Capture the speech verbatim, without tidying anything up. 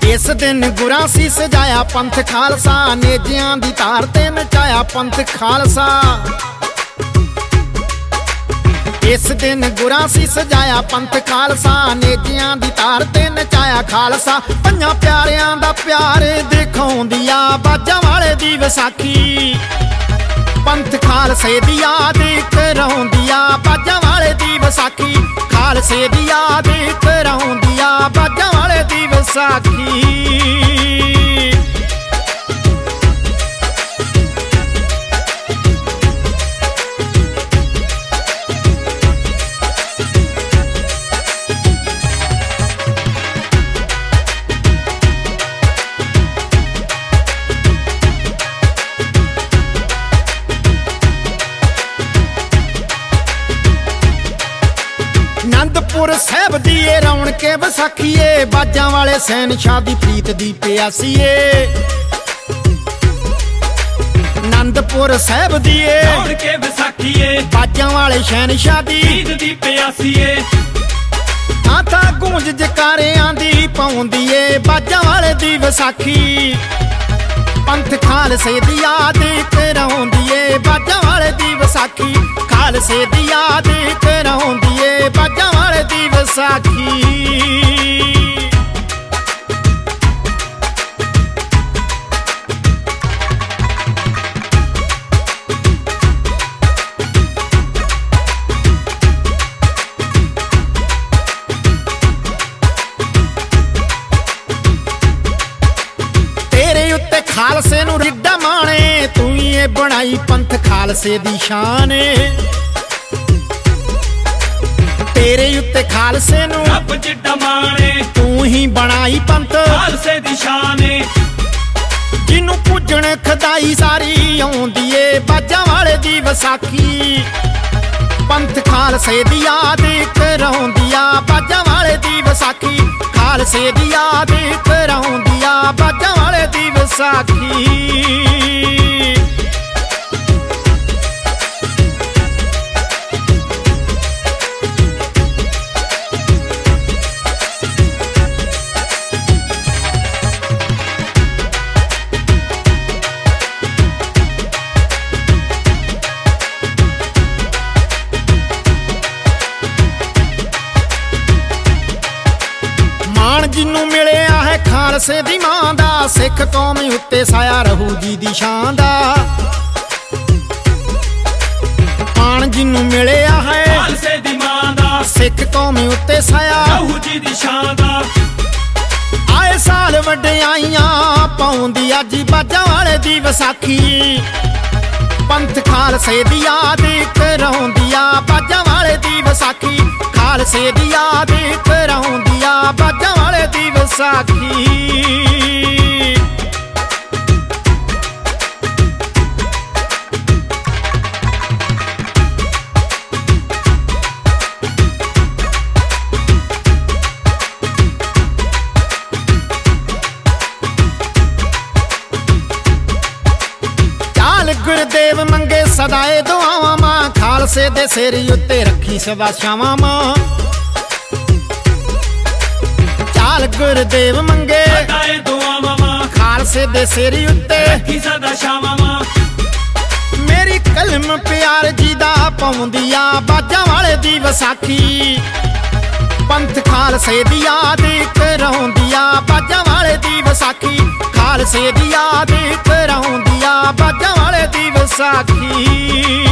इस दिन गुरां सी सजाया पंथ खालसा, नेजियां दी तार ते नचाया पंथ खालसा। इस दिन गुरां सी सजाया पंथ खालसा, नेजियां दी तार ते नचाया खालसा। पंजां प्यारियां दा प्यार दिखाउंदी आ बाजां वाले दी वसाखी, पंथ खालसे दी याद कराउंदी आ बाजां वाले दी वसाखी। खालसे दी याद कराउंदी आ बाजां वाले दी वसाखी। आनंदपुर साहब दी रौनके वसाखीए, बाजां वाले शहनशाह दी प्रीत दी प्यासीए। आनंदपुर साहब दी रौनके वसाखीए, बाजां वाले शहनशाह दी प्रीत दी प्यासीए। आता गूंज जकारियां दी पाउंदी ए बाजां वाले दी वसाखी, पंथ खालसे दी याद कराउंदी ए बाजां वाले दी वसाखी। खालसे दी याद कराउंदी ए बाजां वाले दी वसाखी। खालसे नू रिड्डा माणे, तू ये बनाई पंथ खालसे दी शान। तेरे उत्ते खालसे नू रब जिड्डा माणे, तू ही बनाई पंथ खालसे दी शान। जिन्नू पूजण खदाई सारी आउंदी ए बाजां वाले दी वसाखी, पंथ खालसे दी याद कराउंदी आ बाजां वाले दी वसाखी। खालसे दी याद कराउंदी आ बाजां वाले दी वसाखी। जिन्नू मिलिया है खालसे दी मां दा, सिख कौम उत्ते साया रहू जी दी शान दा। मान जिन्नू मिलिया है खालसे दी मां दा, सिख कौम उत्ते साया रहू जी दी शान दा। आए साल वड्डियाइयां पाउंदी अज बाजां वाले दी वसाखी, पंथ खालसे दी याद कराउंदी आ बाजां वाले दी वसाखी। खालसे दी याद कराउंदी आ बाजां वाले दी वसाखी। गुरदेव मंगे सदाए दुआवां मां, खालसे दे सिर उत्ते रखी सदा छावां मां। चाल गुरदेव मंगे सदाए दुआवां मां, खालसे दे सिर उत्ते रखी सदा छावां मां। मेरी कलम प्यार जी दा पाउंदी आ बाजां वाले दी वसाखी, पंथ खालसे दी याद कराउंदी आ बाजां वाले दी वसाखी। खालसे दी याद कराउंदी आ बाजां वाले दी वसाखी।